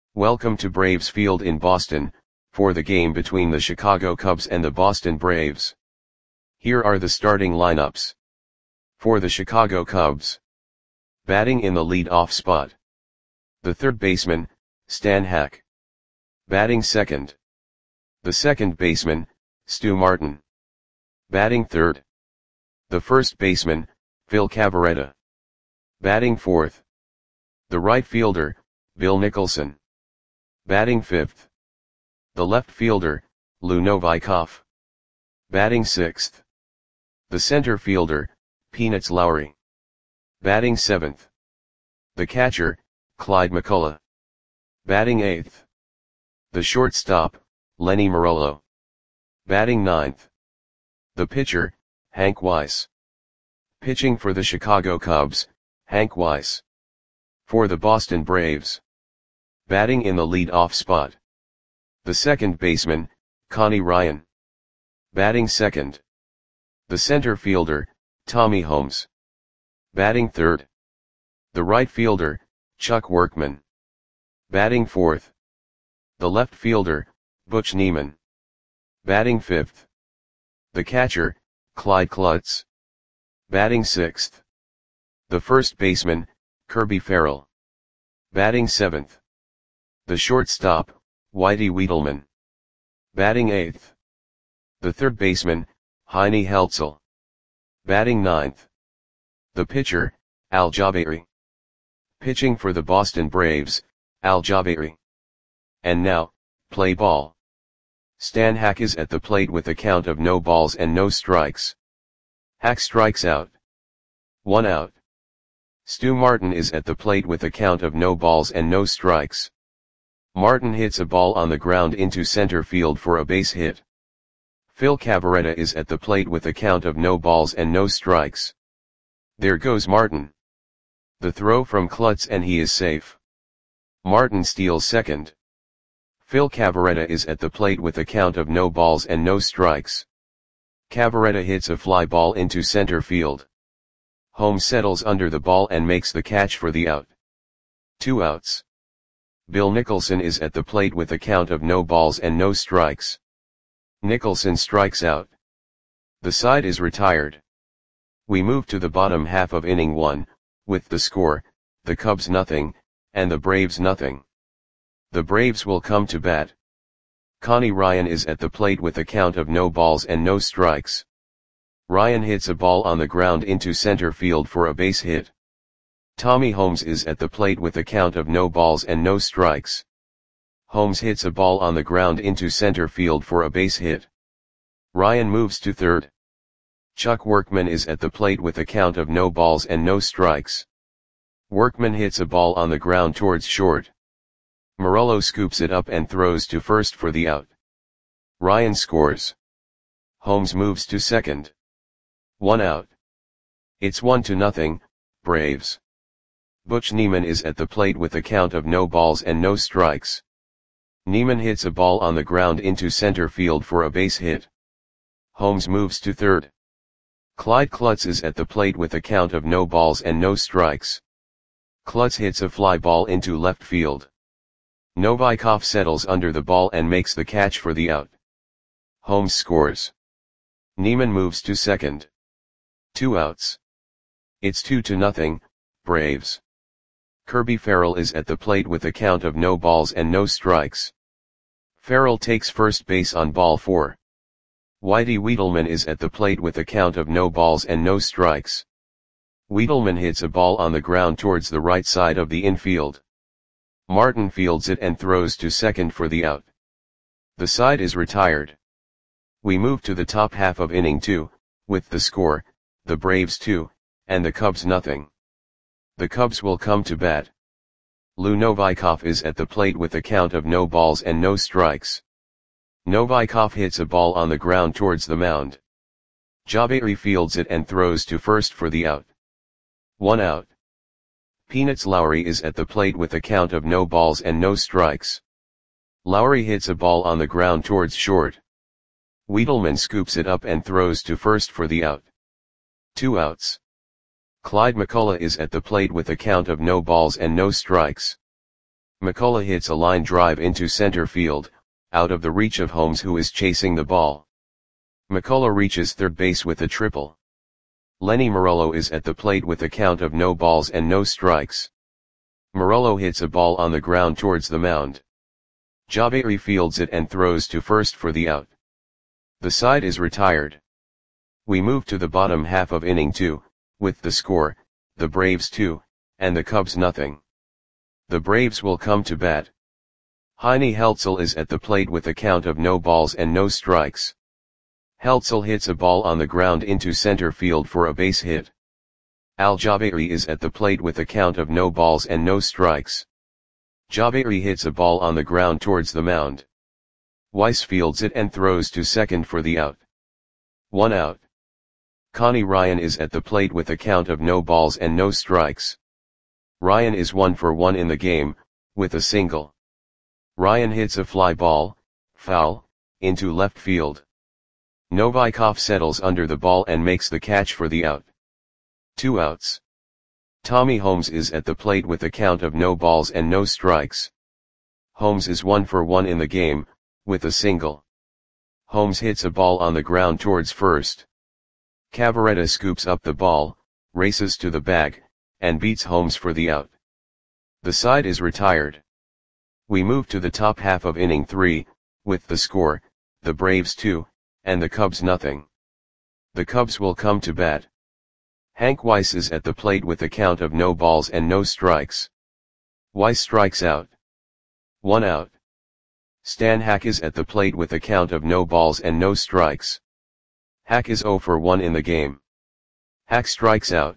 Welcome to Braves Field in Boston, for the game between the Chicago Cubs and the Boston Braves. Here are the starting lineups. For the Chicago Cubs. Batting in the lead-off spot. The third baseman, Stan Hack. Batting second. The second baseman, Stu Martin. Batting third. The first baseman, Phil Cavarretta. Batting fourth. The right fielder, Bill Nicholson. Batting fifth. The left fielder, Lou Novikov. Batting sixth. The center fielder, Peanuts Lowry. Batting seventh. The catcher, Clyde McCullough. Batting eighth. The shortstop, Lenny Marollo. Batting ninth. The pitcher, Hank Weiss. Pitching for the Chicago Cubs, Hank Weiss. For the Boston Braves. Batting in the lead-off spot. The second baseman, Connie Ryan. Batting second. The center fielder, Tommy Holmes. Batting third. The right fielder, Chuck Workman. Batting fourth. The left fielder, Butch Neiman. Batting fifth. The catcher, Clyde Klutz. Batting sixth. The first baseman, Kirby Farrell. Batting seventh. The shortstop, Whitey Wiedelman. Batting eighth. The third baseman, Heine Heltzel. Batting ninth. The pitcher, Al Jabeiri. Pitching for the Boston Braves, Al Jabeiri. And now, play ball. Stan Hack is at the plate with a count of no balls and no strikes. Hack strikes out. 1 out. Stu Martin is at the plate with a count of no balls and no strikes. Martin hits a ball on the ground into center field for a base hit. Phil Cavarretta is at the plate with a count of no balls and no strikes. There goes Martin. The throw from Klutz and he is safe. Martin steals second. Phil Cavarretta is at the plate with a count of no balls and no strikes. Cavarretta hits a fly ball into center field. Holmes settles under the ball and makes the catch for the out. 2 outs. Bill Nicholson is at the plate with a count of no balls and no strikes. Nicholson strikes out. The side is retired. We move to the bottom half of inning 1, with the score, the Cubs nothing, and the Braves nothing. The Braves will come to bat. Connie Ryan is at the plate with a count of no balls and no strikes. Ryan hits a ball on the ground into center field for a base hit. Tommy Holmes is at the plate with a count of no balls and no strikes. Holmes hits a ball on the ground into center field for a base hit. Ryan moves to third. Chuck Workman is at the plate with a count of no balls and no strikes. Workman hits a ball on the ground towards short. Marollo scoops it up and throws to first for the out. Ryan scores. Holmes moves to second. 1 out. It's 1-0, Braves. Butch Neiman is at the plate with a count of no balls and no strikes. Neiman hits a ball on the ground into center field for a base hit. Holmes moves to third. Clyde Klutz is at the plate with a count of no balls and no strikes. Klutz hits a fly ball into left field. Novikov settles under the ball and makes the catch for the out. Holmes scores. Neiman moves to second. 2 outs. It's 2-0, Braves. Kirby Farrell is at the plate with a count of no balls and no strikes. Farrell takes first base on ball 4. Whitey Wiedelman is at the plate with a count of no balls and no strikes. Wiedelman hits a ball on the ground towards the right side of the infield. Martin fields it and throws to second for the out. The side is retired. We move to the top half of inning 2, with the score, the Braves 2, and the Cubs nothing. The Cubs will come to bat. Lou Novikov is at the plate with a count of no balls and no strikes. Novikov hits a ball on the ground towards the mound. Jabeiri fields it and throws to first for the out. 1 out. Peanuts Lowry is at the plate with a count of no balls and no strikes. Lowry hits a ball on the ground towards short. Wiedelman scoops it up and throws to first for the out. 2 outs. Clyde McCullough is at the plate with a count of no balls and no strikes. McCullough hits a line drive into center field, out of the reach of Holmes, who is chasing the ball. McCullough reaches third base with a triple. Lenny Morello is at the plate with a count of no balls and no strikes. Morello hits a ball on the ground towards the mound. Jabari fields it and throws to first for the out. The side is retired. We move to the bottom half of inning 2, with the score, the Braves 2, and the Cubs nothing. The Braves will come to bat. Heine Heltzel is at the plate with a count of no balls and no strikes. Heltzel hits a ball on the ground into center field for a base hit. Al Jabari is at the plate with a count of no balls and no strikes. Jabari hits a ball on the ground towards the mound. Weiss fields it and throws to second for the out. 1 out. Connie Ryan is at the plate with a count of no balls and no strikes. Ryan is 1 for 1 in the game, with a single. Ryan hits a fly ball, foul, into left field. Novikov settles under the ball and makes the catch for the out. 2 outs. Tommy Holmes is at the plate with a count of no balls and no strikes. Holmes is 1 for 1 in the game, with a single. Holmes hits a ball on the ground towards first. Cavaretta scoops up the ball, races to the bag, and beats Holmes for the out. The side is retired. We move to the top half of inning 3, with the score, the Braves 2, and the Cubs nothing. The Cubs will come to bat. Hank Weiss is at the plate with a count of no balls and no strikes. Weiss strikes out. 1 out. Stan Hack is at the plate with a count of no balls and no strikes. Hack is 0 for 1 in the game. Hack strikes out.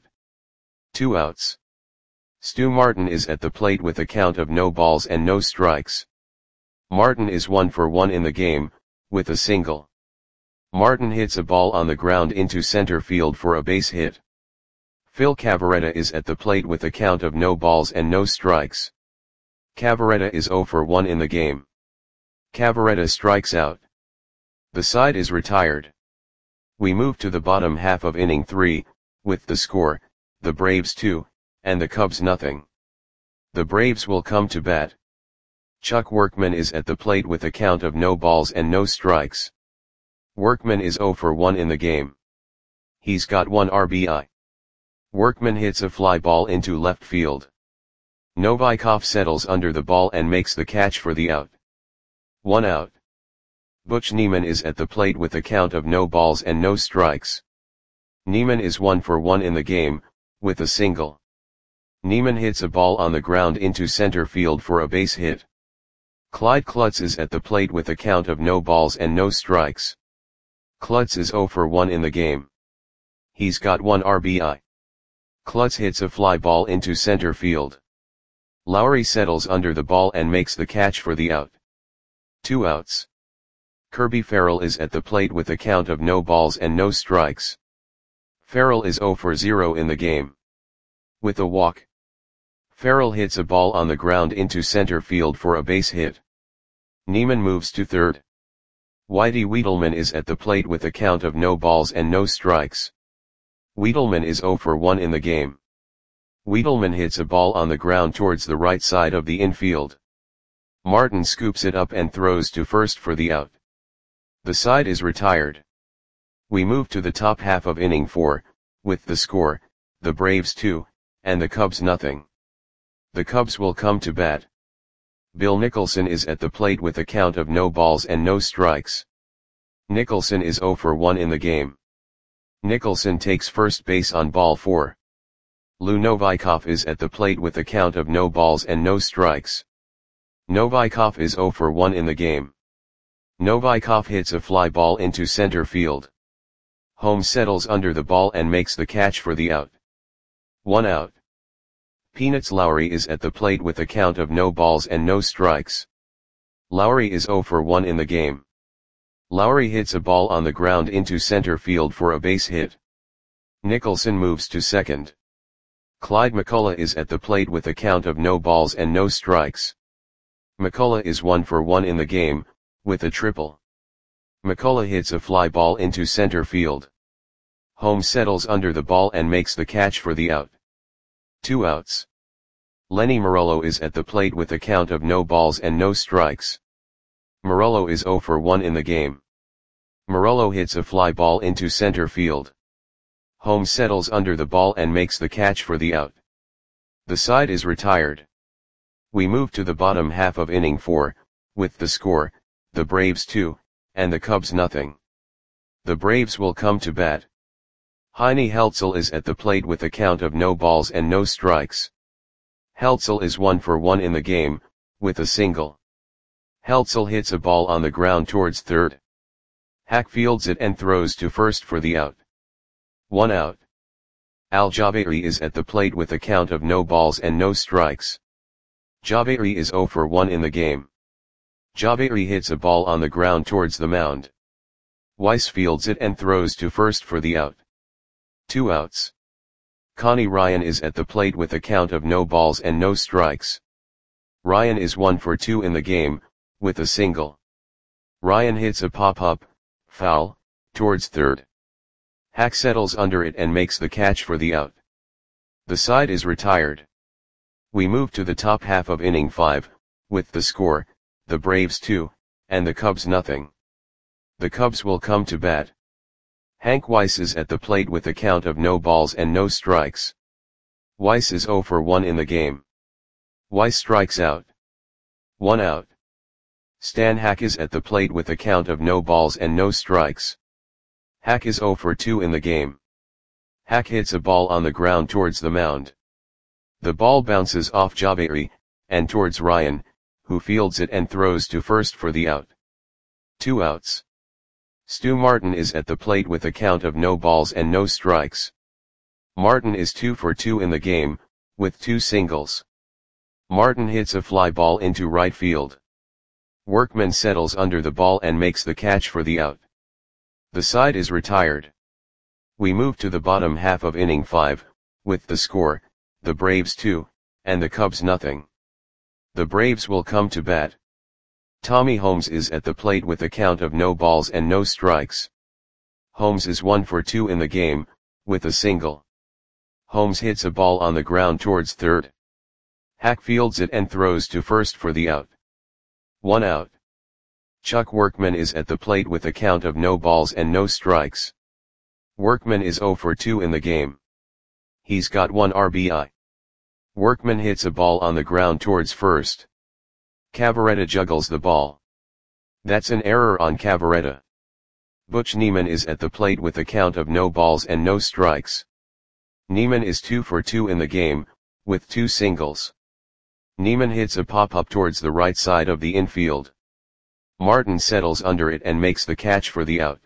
2 outs. Stu Martin is at the plate with a count of no balls and no strikes. Martin is 1 for 1 in the game, with a single. Martin hits a ball on the ground into center field for a base hit. Phil Cavaretta is at the plate with a count of no balls and no strikes. Cavaretta is 0 for 1 in the game. Cavaretta strikes out. The side is retired. We move to the bottom half of inning 3, with the score, the Braves 2, and the Cubs nothing. The Braves will come to bat. Chuck Workman is at the plate with a count of no balls and no strikes. Workman is 0 for 1 in the game. He's got 1 RBI. Workman hits a fly ball into left field. Novikov settles under the ball and makes the catch for the out. 1 out. Butch Neiman is at the plate with a count of no balls and no strikes. Neiman is 1 for 1 in the game, with a single. Neiman hits a ball on the ground into center field for a base hit. Clyde Klutz is at the plate with a count of no balls and no strikes. Klutz is 0 for 1 in the game. He's got 1 RBI. Klutz hits a fly ball into center field. Lowry settles under the ball and makes the catch for the out. 2 outs. Kirby Farrell is at the plate with a count of no balls and no strikes. Farrell is 0 for 0 in the game. With a walk. Farrell hits a ball on the ground into center field for a base hit. Neiman moves to third. Whitey Wiedelman is at the plate with a count of no balls and no strikes. Wiedelman is 0 for 1 in the game. Wiedelman hits a ball on the ground towards the right side of the infield. Martin scoops it up and throws to first for the out. The side is retired. We move to the top half of inning 4, with the score, the Braves 2, and the Cubs nothing. The Cubs will come to bat. Bill Nicholson is at the plate with a count of no balls and no strikes. Nicholson is 0 for 1 in the game. Nicholson takes first base on ball 4. Lou Novikov is at the plate with a count of no balls and no strikes. Novikov is 0 for 1 in the game. Novikov hits a fly ball into center field. Holmes settles under the ball and makes the catch for the out. 1 out. Peanuts Lowry is at the plate with a count of no balls and no strikes. Lowry is 0 for 1 in the game. Lowry hits a ball on the ground into center field for a base hit. Nicholson moves to second. Clyde McCullough is at the plate with a count of no balls and no strikes. McCullough is 1 for 1 in the game, with a triple. McCullough hits a fly ball into center field. Holmes settles under the ball and makes the catch for the out. 2 outs. Lenny Morello is at the plate with a count of no balls and no strikes. Morello is 0 for 1 in the game. Morello hits a fly ball into center field. Holmes settles under the ball and makes the catch for the out. The side is retired. We move to the bottom half of inning 4, with the score, the Braves 2, and the Cubs nothing. The Braves will come to bat. Heine Heltzel is at the plate with a count of no balls and no strikes. Heltzel is 1 for 1 in the game, with a single. Heltzel hits a ball on the ground towards third. Hack fields it and throws to first for the out. 1 out. Al Jabeiri is at the plate with a count of no balls and no strikes. Jabeiri is 0 for 1 in the game. Jabeiri hits a ball on the ground towards the mound. Weiss fields it and throws to first for the out. 2 outs. Connie Ryan is at the plate with a count of no balls and no strikes. Ryan is 1 for 2 in the game, with a single. Ryan hits a pop-up, foul, towards third. Hack settles under it and makes the catch for the out. The side is retired. We move to the top half of inning 5, with the score, the Braves 2, and the Cubs nothing. The Cubs will come to bat. Hank Weiss is at the plate with a count of no balls and no strikes. Weiss is 0 for 1 in the game. Weiss strikes out. 1 out. Stan Hack is at the plate with a count of no balls and no strikes. Hack is 0 for 2 in the game. Hack hits a ball on the ground towards the mound. The ball bounces off Jabeiri, and towards Ryan, who fields it and throws to first for the out. 2 outs. Stu Martin is at the plate with a count of no balls and no strikes. Martin is 2 for 2 in the game, with 2 singles. Martin hits a fly ball into right field. Workman settles under the ball and makes the catch for the out. The side is retired. We move to the bottom half of inning 5, with the score, the Braves 2, and the Cubs nothing. The Braves will come to bat. Tommy Holmes is at the plate with a count of no balls and no strikes. Holmes is 1 for 2 in the game, with a single. Holmes hits a ball on the ground towards third. Hack fields it and throws to first for the out. 1 out. Chuck Workman is at the plate with a count of no balls and no strikes. Workman is 0 for 2 in the game. He's got 1 RBI. Workman hits a ball on the ground towards first. Cavaretta juggles the ball. That's an error on Cavaretta. Butch Neiman is at the plate with a count of no balls and no strikes. Neiman is 2 for 2 in the game, with 2 singles. Neiman hits a pop-up towards the right side of the infield. Martin settles under it and makes the catch for the out.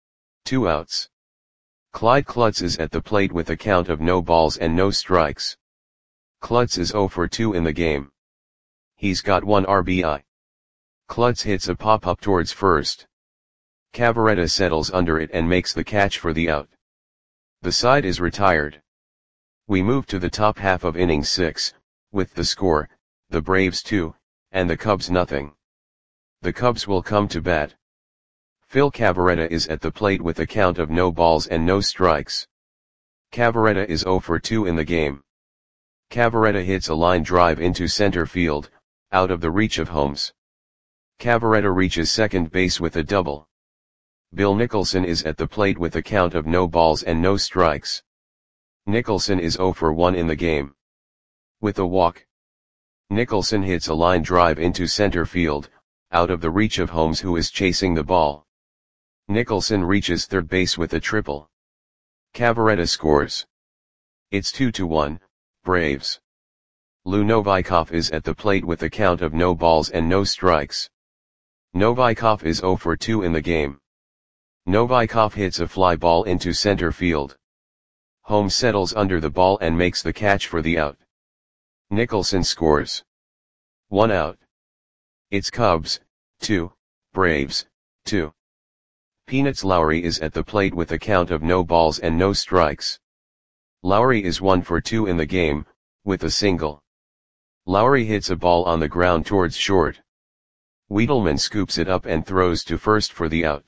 2 outs. Clyde Klutz is at the plate with a count of no balls and no strikes. Klutz is 0 for 2 in the game. He's got 1 RBI. Klutz hits a pop-up towards first. Cavaretta settles under it and makes the catch for the out. The side is retired. We move to the top half of inning 6, with the score, the Braves 2, and the Cubs nothing. The Cubs will come to bat. Phil Cavaretta is at the plate with a count of no balls and no strikes. Cavaretta is 0 for 2 in the game. Cavaretta hits a line drive into center field, out of the reach of Holmes. Cavaretta reaches second base with a double. Bill Nicholson is at the plate with a count of no balls and no strikes. Nicholson is 0 for 1 in the game. With a walk. Nicholson hits a line drive into center field, out of the reach of Holmes who is chasing the ball. Nicholson reaches third base with a triple. Cavaretta scores. It's 2-1, Braves. Lou Novikov is at the plate with a count of no balls and no strikes. Novikov is 0 for 2 in the game. Novikov hits a fly ball into center field. Holmes settles under the ball and makes the catch for the out. Nicholson scores. 1 out. It's Cubs, 2, Braves, 2. Peanuts Lowry is at the plate with a count of no balls and no strikes. Lowry is 1 for 2 in the game, with a single. Lowry hits a ball on the ground towards short. Wiedelman scoops it up and throws to first for the out.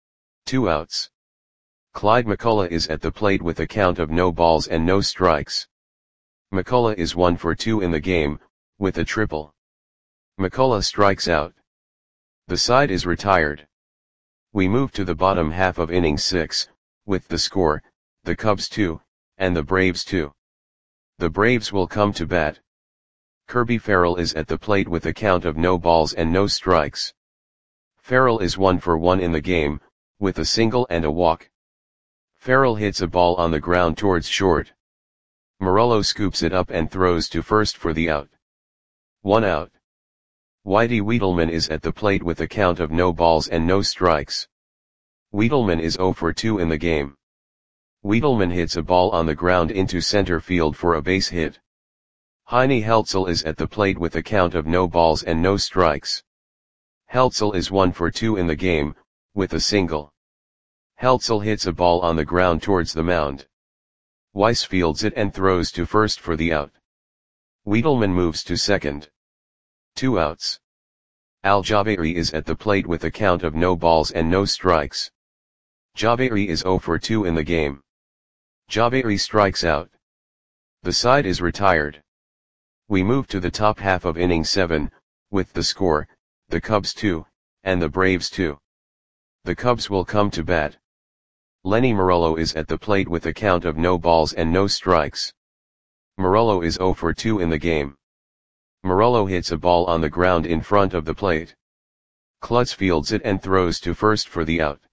2 outs. Clyde McCullough is at the plate with a count of no balls and no strikes. McCullough is 1 for 2 in the game, with a triple. McCullough strikes out. The side is retired. We move to the bottom half of inning 6, with the score, the Cubs 2, and the Braves 2. The Braves will come to bat. Kirby Farrell is at the plate with a count of no balls and no strikes. Farrell is 1 for 1 in the game, with a single and a walk. Farrell hits a ball on the ground towards short. Morello scoops it up and throws to first for the out. 1 out. Whitey Wiedelman is at the plate with a count of no balls and no strikes. Wiedelman is 0 for 2 in the game. Wiedelman hits a ball on the ground into center field for a base hit. Heine Heltzel is at the plate with a count of no balls and no strikes. Heltzel is 1 for 2 in the game, with a single. Heltzel hits a ball on the ground towards the mound. Weiss fields it and throws to first for the out. Wiedelman moves to second. 2 outs. Al Jabeiri is at the plate with a count of no balls and no strikes. Jabeiri is 0 for 2 in the game. Jabeiri strikes out. The side is retired. We move to the top half of inning 7, with the score, the Cubs 2, and the Braves 2. The Cubs will come to bat. Lenny Morello is at the plate with a count of no balls and no strikes. Morello is 0 for 2 in the game. Morello hits a ball on the ground in front of the plate. Klutz fields it and throws to first for the out.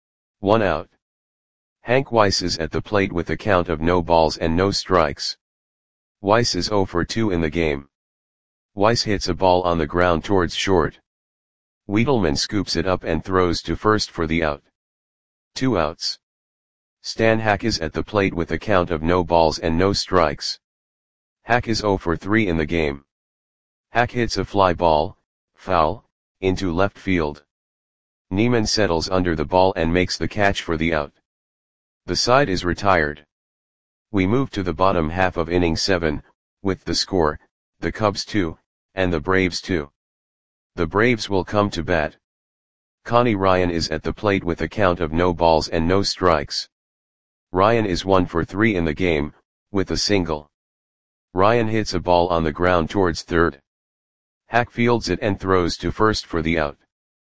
1 out. Hank Weiss is at the plate with a count of no balls and no strikes. Weiss is 0 for 2 in the game. Weiss hits a ball on the ground towards short. Wiedelman scoops it up and throws to first for the out. 2 outs. Stan Hack is at the plate with a count of no balls and no strikes. Hack is 0 for 3 in the game. Hack hits a fly ball, foul, into left field. Neiman settles under the ball and makes the catch for the out. The side is retired. We move to the bottom half of inning 7, with the score, the Cubs 2, and the Braves 2. The Braves will come to bat. Connie Ryan is at the plate with a count of no balls and no strikes. Ryan is 1 for 3 in the game, with a single. Ryan hits a ball on the ground towards third. Hack fields it and throws to first for the out.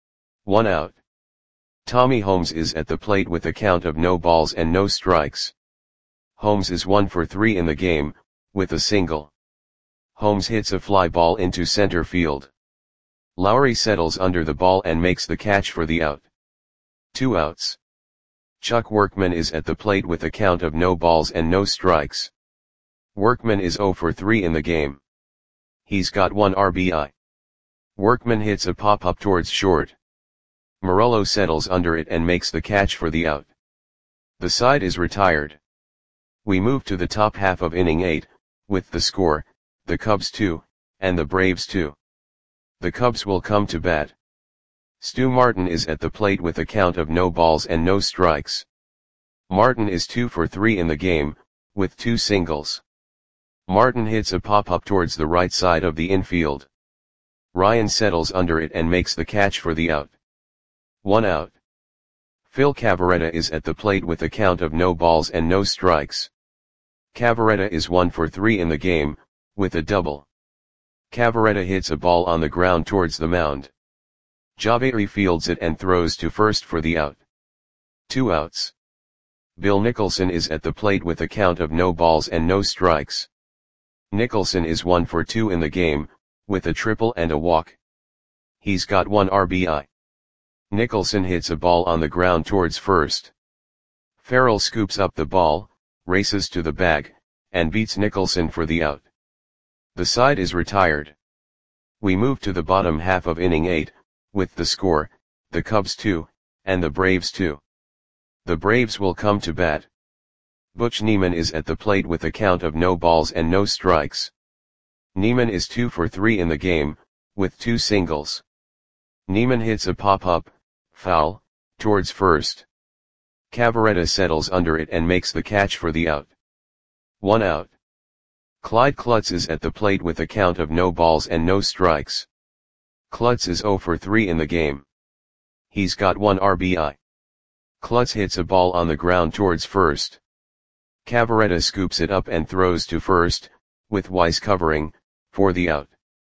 1 out. Tommy Holmes is at the plate with a count of no balls and no strikes. Holmes is 1 for 3 in the game, with a single. Holmes hits a fly ball into center field. Lowry settles under the ball and makes the catch for the out. 2 outs. Chuck Workman is at the plate with a count of no balls and no strikes. Workman is 0 for 3 in the game. He's got 1 RBI. Workman hits a pop-up towards short. Morello settles under it and makes the catch for the out. The side is retired. We move to the top half of inning 8, with the score, the Cubs 2, and the Braves 2. The Cubs will come to bat. Stu Martin is at the plate with a count of no balls and no strikes. Martin is 2 for 3 in the game, with 2 singles. Martin hits a pop-up towards the right side of the infield. Ryan settles under it and makes the catch for the out. 1 out. Phil Cavarretta is at the plate with a count of no balls and no strikes. Cavarretta is 1 for 3 in the game, with a double. Cavarretta hits a ball on the ground towards the mound. Jabeiri fields it and throws to first for the out. 2 outs. Bill Nicholson is at the plate with a count of no balls and no strikes. Nicholson is 1 for 2 in the game, with a triple and a walk. He's got 1 RBI. Nicholson hits a ball on the ground towards first. Farrell scoops up the ball, races to the bag, and beats Nicholson for the out. The side is retired. We move to the bottom half of inning 8, with the score, the Cubs 2, and the Braves 2. The Braves will come to bat. Butch Neiman is at the plate with a count of no balls and no strikes. Neiman is 2 for 3 in the game, with 2 singles. Neiman hits a pop-up, foul, towards first. Cavarretta settles under it and makes the catch for the out. 1 out. Clyde Klutz is at the plate with a count of no balls and no strikes. Klutz is 0 for 3 in the game. He's got 1 RBI. Klutz hits a ball on the ground towards first. Cavarretta scoops it up and throws to first, with Weiss covering, for the out.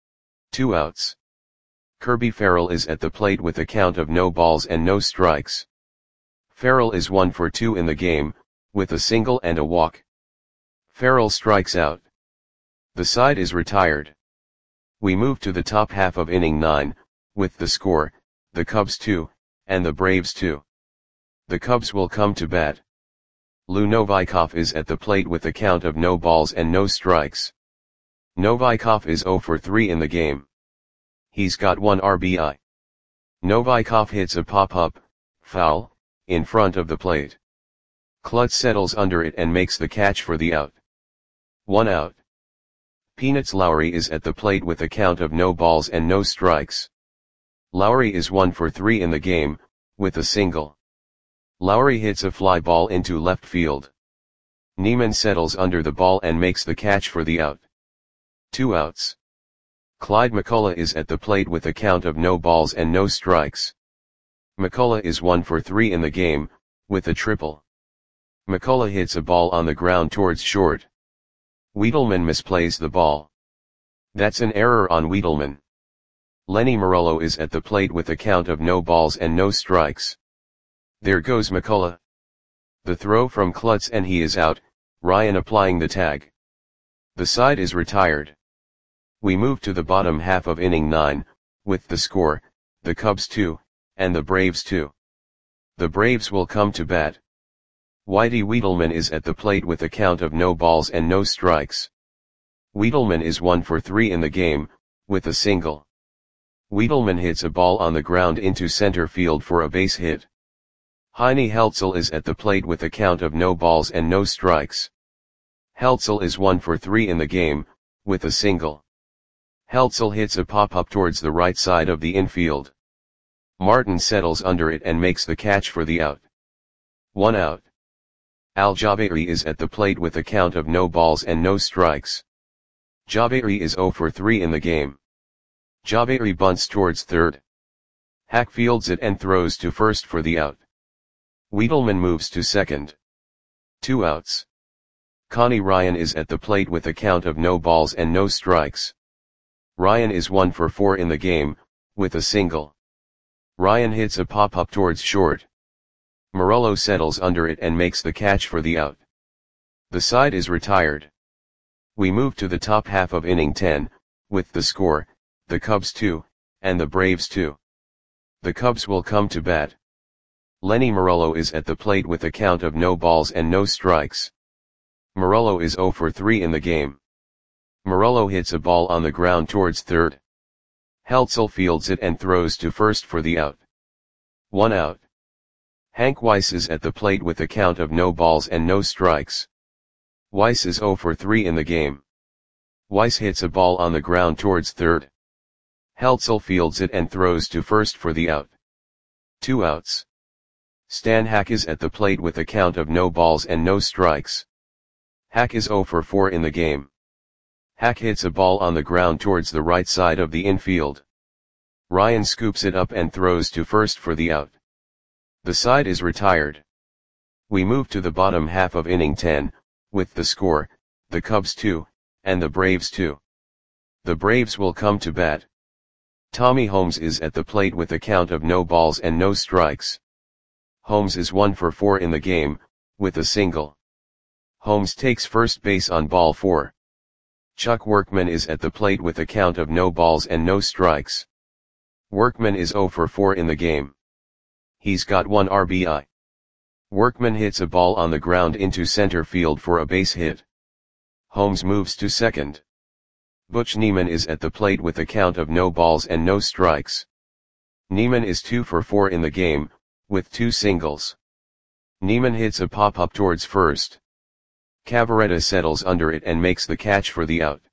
2 outs. Kirby Farrell is at the plate with a count of no balls and no strikes. Farrell is 1 for 2 in the game, with a single and a walk. Farrell strikes out. The side is retired. We move to the top half of inning 9, with the score, the Cubs 2, and the Braves 2. The Cubs will come to bat. Lou Novikov is at the plate with a count of no balls and no strikes. Novikov is 0 for 3 in the game. He's got 1 RBI. Novikov hits a pop-up, foul, in front of the plate. Klutz settles under it and makes the catch for the out. 1 out. Peanuts Lowry is at the plate with a count of no balls and no strikes. Lowry is 1 for 3 in the game, with a single. Lowry hits a fly ball into left field. Neiman settles under the ball and makes the catch for the out. 2 outs. Clyde McCullough is at the plate with a count of no balls and no strikes. McCullough is 1 for 3 in the game, with a triple. McCullough hits a ball on the ground towards short. Wiedelman misplays the ball. That's an error on Wiedelman. Lenny Morello is at the plate with a count of no balls and no strikes. There goes McCullough. The throw from Klutz and he is out, Ryan applying the tag. The side is retired. We move to the bottom half of inning 9, with the score, the Cubs 2, and the Braves 2. The Braves will come to bat. Whitey Wiedelman is at the plate with a count of no balls and no strikes. Wiedelman is 1 for 3 in the game, with a single. Wiedelman hits a ball on the ground into center field for a base hit. Heine Heltzel is at the plate with a count of no balls and no strikes. Heltzel is 1 for 3 in the game, with a single. Heltzel hits a pop-up towards the right side of the infield. Martin settles under it and makes the catch for the out. 1 out. Al Jabeiri is at the plate with a count of no balls and no strikes. Jabeiri is 0 for 3 in the game. Jabeiri bunts towards third. Hack fields it and throws to first for the out. Wiedelman moves to second. 2 outs. Connie Ryan is at the plate with a count of no balls and no strikes. Ryan is 1 for 4 in the game, with a single. Ryan hits a pop-up towards short. Morello settles under it and makes the catch for the out. The side is retired. We move to the top half of inning 10, with the score, the Cubs 2, and the Braves 2. The Cubs will come to bat. Lenny Morello is at the plate with a count of no balls and no strikes. Morello is 0 for 3 in the game. Morello hits a ball on the ground towards third. Heltzel fields it and throws to first for the out. 1 out. Hank Weiss is at the plate with a count of no balls and no strikes. Weiss is 0 for 3 in the game. Weiss hits a ball on the ground towards third. Heltzel fields it and throws to first for the out. 2 outs. Stan Hack is at the plate with a count of no balls and no strikes. Hack is 0 for 4 in the game. Hack hits a ball on the ground towards the right side of the infield. Ryan scoops it up and throws to first for the out. The side is retired. We move to the bottom half of inning 10, with the score, the Cubs 2, and the Braves 2. The Braves will come to bat. Tommy Holmes is at the plate with a count of no balls and no strikes. Holmes is 1 for 4 in the game, with a single. Holmes takes first base on ball 4. Chuck Workman is at the plate with a count of no balls and no strikes. Workman is 0 for 4 in the game. He's got 1 RBI. Workman hits a ball on the ground into center field for a base hit. Holmes moves to second. Butch Neiman is at the plate with a count of no balls and no strikes. Neiman is 2 for 4 in the game, with 2 singles. Neiman hits a pop-up towards first. Cavaretta settles under it and makes the catch for the out.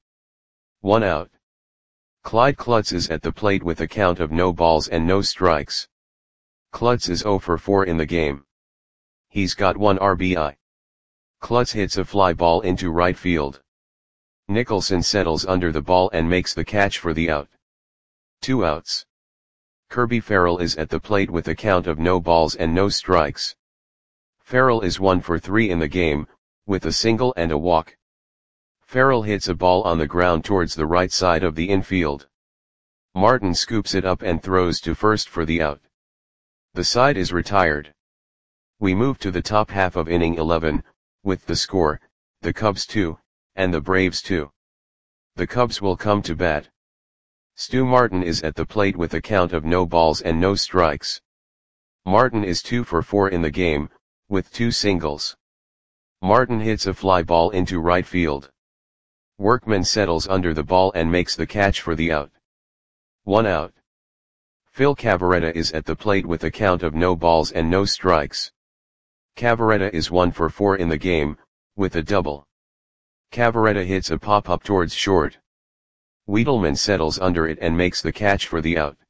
1 out. Clyde Klutz is at the plate with a count of no balls and no strikes. Klutz is 0 for 4 in the game. He's got 1 RBI. Klutz hits a fly ball into right field. Nicholson settles under the ball and makes the catch for the out. 2 outs. Kirby Farrell is at the plate with a count of no balls and no strikes. Farrell is 1 for 3 in the game, with a single and a walk. Farrell hits a ball on the ground towards the right side of the infield. Martin scoops it up and throws to first for the out. The side is retired. We move to the top half of inning 11, with the score, the Cubs 2, and the Braves 2. The Cubs will come to bat. Stu Martin is at the plate with a count of no balls and no strikes. Martin is 2 for 4 in the game, with 2 singles. Martin hits a fly ball into right field. Workman settles under the ball and makes the catch for the out. 1 out. Phil Cavarretta is at the plate with a count of no balls and no strikes. Cavarretta is 1 for 4 in the game, with a double. Cavarretta hits a pop-up towards short. Wiedelman settles under it and makes the catch for the out.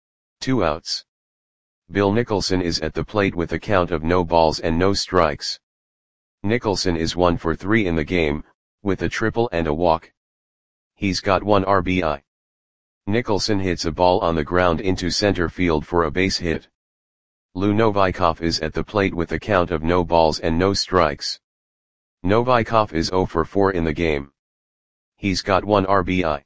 2 outs. Bill Nicholson is at the plate with a count of no balls and no strikes. Nicholson is 1 for 3 in the game, with a triple and a walk. He's got 1 RBI. Nicholson hits a ball on the ground into center field for a base hit. Lou Novikov is at the plate with a count of no balls and no strikes. Novikov is 0 for 4 in the game. He's got 1 RBI.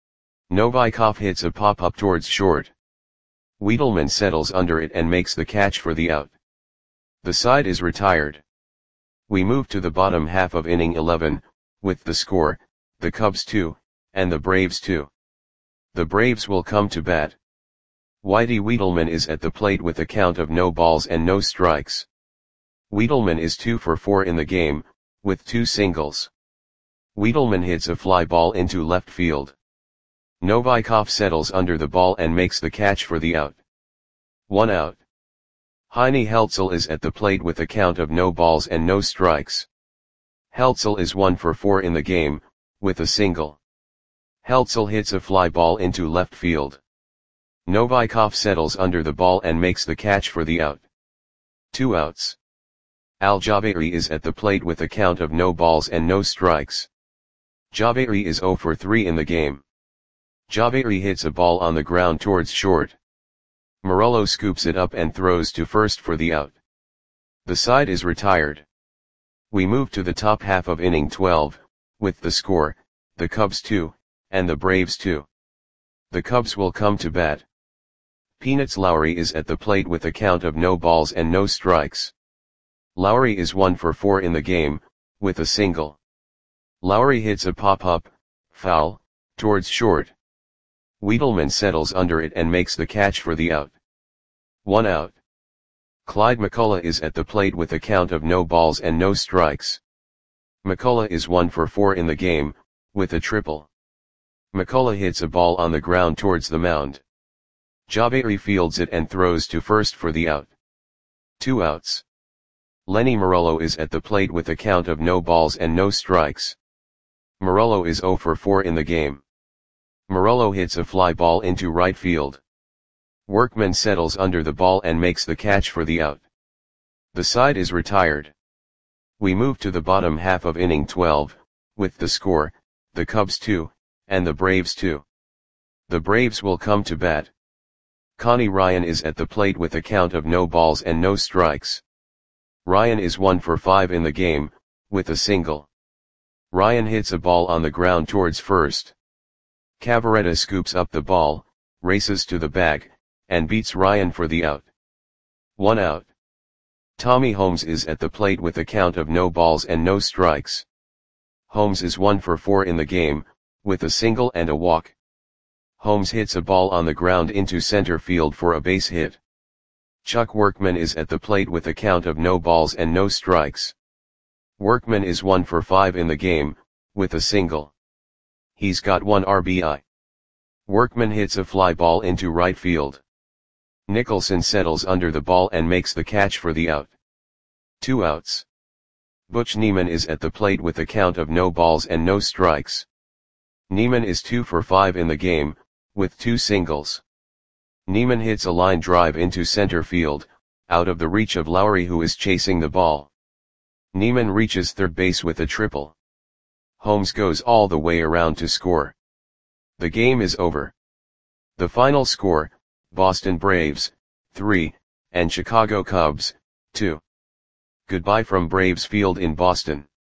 Novikov hits a pop-up towards short. Wiedelman settles under it and makes the catch for the out. The side is retired. We move to the bottom half of inning 11, with the score, the Cubs 2, and the Braves 2. The Braves will come to bat. Whitey Wiedelman is at the plate with a count of no balls and no strikes. Wiedelman is 2 for 4 in the game, with 2 singles. Wiedelman hits a fly ball into left field. Novikov settles under the ball and makes the catch for the out. 1 out. Heine Heltzel is at the plate with a count of no balls and no strikes. Heltzel is 1 for 4 in the game, with a single. Heltzel hits a fly ball into left field. Novikov settles under the ball and makes the catch for the out. 2 outs. Al Javari is at the plate with a count of no balls and no strikes. Javari is 0 for 3 in the game. Javari hits a ball on the ground towards short. Morello scoops it up and throws to first for the out. The side is retired. We move to the top half of inning 12, with the score, the Cubs 2, and the Braves 2. The Cubs will come to bat. Peanuts Lowry is at the plate with a count of no balls and no strikes. Lowry is 1 for 4 in the game, with a single. Lowry hits a pop-up, foul, towards short. Wiedelman settles under it and makes the catch for the out. 1 out. Clyde McCullough is at the plate with a count of no balls and no strikes. McCullough is 1 for 4 in the game, with a triple. McCullough hits a ball on the ground towards the mound. Javari fields it and throws to first for the out. 2 outs. Lenny Morello is at the plate with a count of no balls and no strikes. Morello is 0 for 4 in the game. Morello hits a fly ball into right field. Workman settles under the ball and makes the catch for the out. The side is retired. We move to the bottom half of inning 12, with the score, the Cubs 2, and the Braves 2. The Braves will come to bat. Connie Ryan is at the plate with a count of no balls and no strikes. Ryan is 1 for 5 in the game, with a single. Ryan hits a ball on the ground towards first. Cavarretta scoops up the ball, races to the bag, and beats Ryan for the out. 1 out. Tommy Holmes is at the plate with a count of no balls and no strikes. Holmes is 1 for 4 in the game, with a single and a walk. Holmes hits a ball on the ground into center field for a base hit. Chuck Workman is at the plate with a count of no balls and no strikes. Workman is 1 for 5 in the game, with a single. He's got 1 RBI. Workman hits a fly ball into right field. Nicholson settles under the ball and makes the catch for the out. 2 outs. Butch Neiman is at the plate with a count of no balls and no strikes. Neiman is 2 for 5 in the game, with 2 singles. Neiman hits a line drive into center field, out of the reach of Lowry who is chasing the ball. Neiman reaches third base with a triple. Holmes goes all the way around to score. The game is over. The final score, Boston Braves, 3, and Chicago Cubs, 2. Goodbye from Braves Field in Boston.